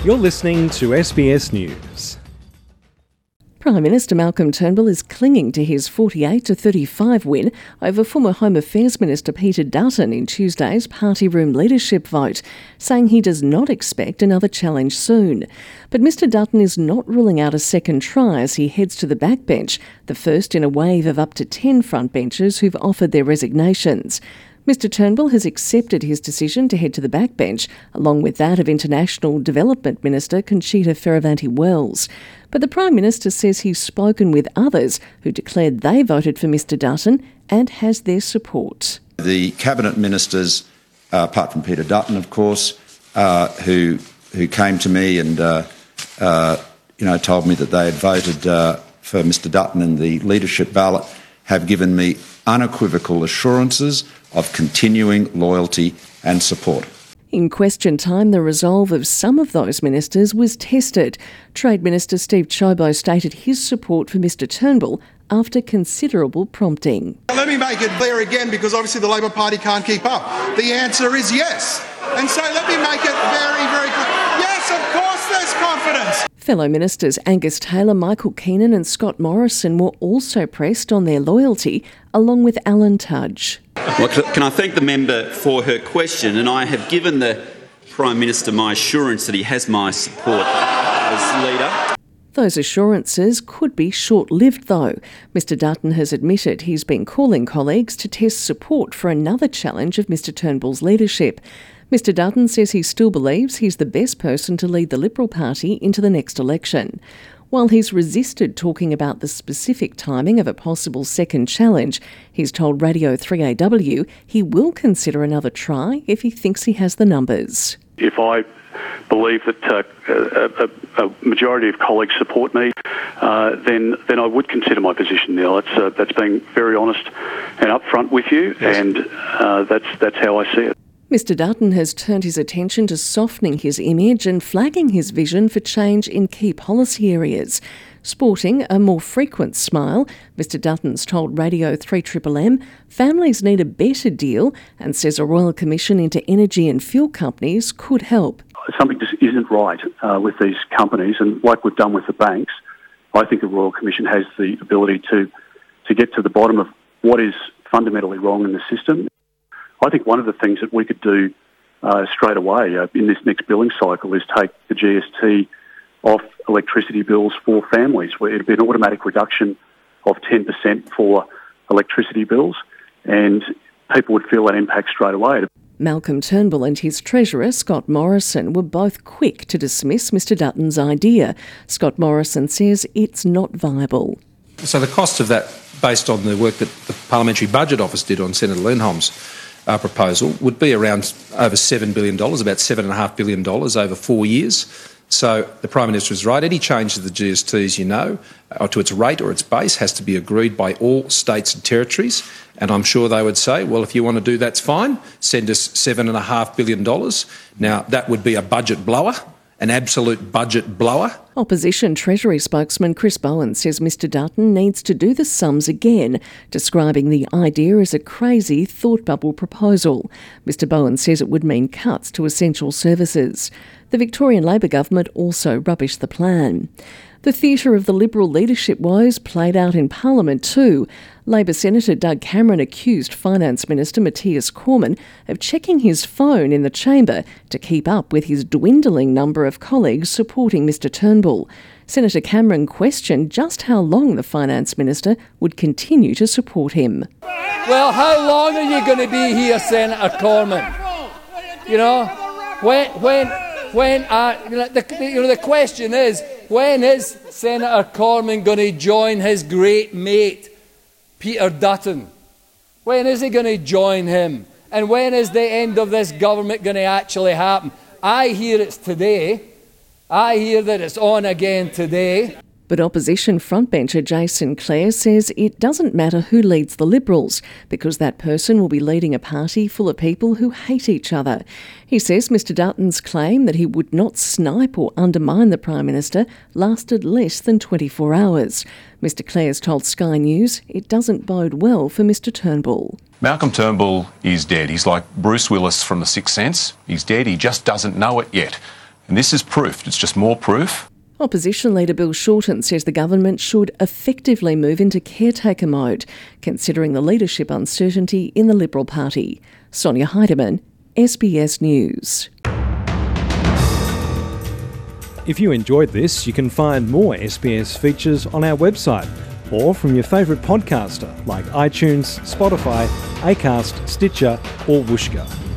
You're listening to SBS News. Prime Minister Malcolm Turnbull is clinging to his 48-35 win over former Home Affairs Minister Peter Dutton in Tuesday's party room leadership vote, saying he does not expect another challenge soon. But Mr Dutton is not ruling out a second try as he heads to the backbench, the first in a wave of up to 10 frontbenchers who've offered their resignations. Mr Turnbull has accepted his decision to head to the backbench, along with that of International Development Minister Conchita Fierravanti-Wells. But the Prime Minister says he's spoken with others who declared they voted for Mr Dutton and has their support. The Cabinet Ministers, apart from Peter Dutton, of course, who came to me and told me that they had voted for Mr Dutton in the leadership ballot, have given me unequivocal assurances of continuing loyalty and support. In question time, the resolve of some of those ministers was tested. Trade Minister Steve Ciobo stated his support for Mr Turnbull after considerable prompting. Let me make it clear again, because obviously the Labor Party can't keep up. The answer is yes. And so let me make it very, very clear. Yes, of course there's confidence. Fellow ministers Angus Taylor, Michael Keenan and Scott Morrison were also pressed on their loyalty, along with Alan Tudge. Well, can I thank the member for her question, and I have given the Prime Minister my assurance that he has my support as leader. Those assurances could be short-lived though. Mr Dutton has admitted he's been calling colleagues to test support for another challenge of Mr Turnbull's leadership. Mr Dutton says he still believes he's the best person to lead the Liberal Party into the next election. While he's resisted talking about the specific timing of a possible second challenge, he's told Radio 3AW he will consider another try if he thinks he has the numbers. If I believe that a majority of colleagues support me, then I would consider my position, Neil. That's being very honest and upfront with you, yes. And that's how I see it. Mr Dutton has turned his attention to softening his image and flagging his vision for change in key policy areas. Sporting a more frequent smile, Mr Dutton's told Radio 3MMM families need a better deal and says a royal commission into energy and fuel companies could help. Something just isn't right with these companies, and like we've done with the banks, I think the Royal Commission has the ability to get to the bottom of what is fundamentally wrong in the system. I think one of the things that we could do straight away in this next billing cycle is take the GST off electricity bills for families, where it'd be an automatic reduction of 10% for electricity bills, and people would feel that impact straight away. Malcolm Turnbull and his Treasurer, Scott Morrison, were both quick to dismiss Mr Dutton's idea. Scott Morrison says it's not viable. So the cost of that, based on the work that the Parliamentary Budget Office did on Senator Lindholm's proposal, would be around over $7 billion, about $7.5 billion over 4 years. So the Prime Minister is right. Any change to the GST, or to its rate or its base, has to be agreed by all states and territories. And I'm sure they would say, well, if you want to do that's fine, send us $7.5 billion. Now, that would be a budget blower, an absolute budget blower. Opposition Treasury spokesman Chris Bowen says Mr Dutton needs to do the sums again, describing the idea as a crazy thought bubble proposal. Mr Bowen says it would mean cuts to essential services. The Victorian Labor government also rubbished the plan. The theatre of the Liberal leadership woes played out in Parliament too. Labor Senator Doug Cameron accused Finance Minister Matthias Cormann of checking his phone in the chamber to keep up with his dwindling number of colleagues supporting Mr Turnbull. Senator Cameron questioned just how long the Finance Minister would continue to support him. Well, how long are you going to be here, Senator Cormann? The question is, when is Senator Cormann going to join his great mate, Peter Dutton? When is he going to join him? And when is the end of this government going to actually happen? I hear it's today. I hear that it's on again today. But opposition frontbencher Jason Clare says it doesn't matter who leads the Liberals, because that person will be leading a party full of people who hate each other. He says Mr Dutton's claim that he would not snipe or undermine the Prime Minister lasted less than 24 hours. Mr Clare's told Sky News it doesn't bode well for Mr Turnbull. Malcolm Turnbull is dead. He's like Bruce Willis from The Sixth Sense. He's dead, he just doesn't know it yet. And this is proof. It's just more proof. Opposition leader Bill Shorten says the government should effectively move into caretaker mode, considering the leadership uncertainty in the Liberal Party. Sonia Heidemann, SBS News. If you enjoyed this, you can find more SBS features on our website or from your favourite podcaster like iTunes, Spotify, Acast, Stitcher or Whooshkaa.